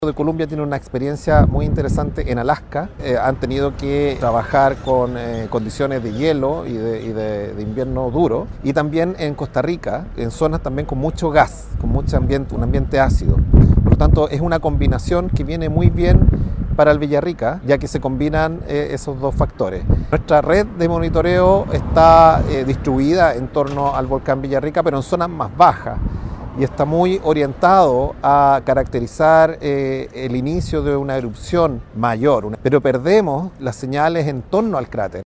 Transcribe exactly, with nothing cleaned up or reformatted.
de Columbia tiene una experiencia muy interesante en Alaska. Eh, han tenido que trabajar con eh, condiciones de hielo y, de, y de, de invierno duro, y también en Costa Rica, en zonas también con mucho gas, con mucho ambiente, un ambiente ácido. Por lo tanto, es una combinación que viene muy bien para el Villarrica, ya que se combinan eh, esos dos factores. Nuestra red de monitoreo está eh, distribuida en torno al volcán Villarrica, pero en zonas más bajas, y está muy orientado a caracterizar eh, el inicio de una erupción mayor, pero perdemos las señales en torno al cráter.